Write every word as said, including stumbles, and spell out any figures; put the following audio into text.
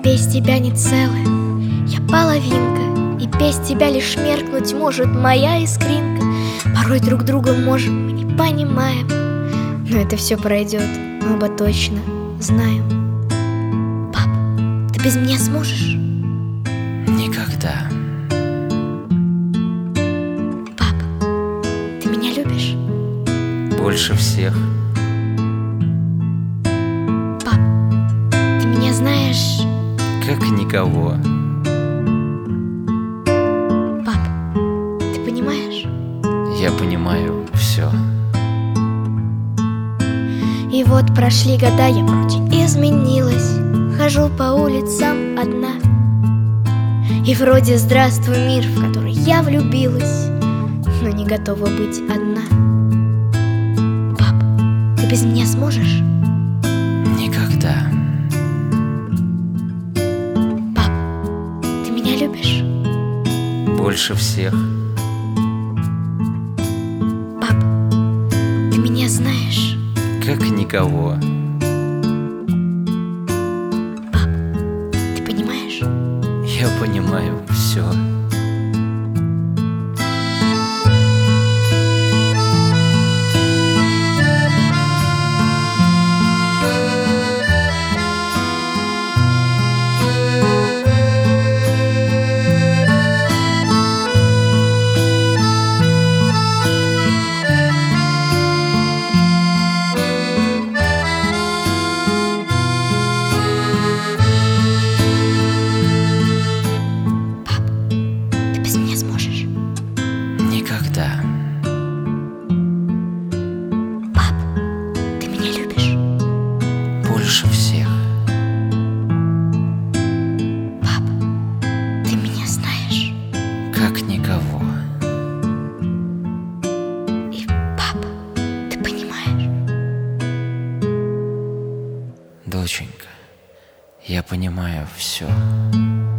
без тебя не целая, я половинка, и без тебя лишь меркнуть может моя искринка. Порой друг друга можем, мы не понимаем, но это все пройдет, мы оба точно знаем. Пап, ты без меня сможешь? Никогда. Пап, ты меня любишь? Больше всех. Пап, ты меня знаешь? Как никого. Пап, ты понимаешь? Я понимаю все. И вот прошли года, я вроде изменилась, хожу по улицам одна. И вроде здравствуй, мир, в который я влюбилась, но не готова быть одна. Пап, ты без меня сможешь? Никогда. Пап, ты меня любишь? Больше всех. Пап, ты меня знаешь? Как никого. Пап, ты понимаешь? Я понимаю все. Ты без меня сможешь? Никогда. Пап, ты меня любишь? Больше всех. Пап, ты меня знаешь? Как никого. И пап, ты понимаешь? Доченька, я понимаю все.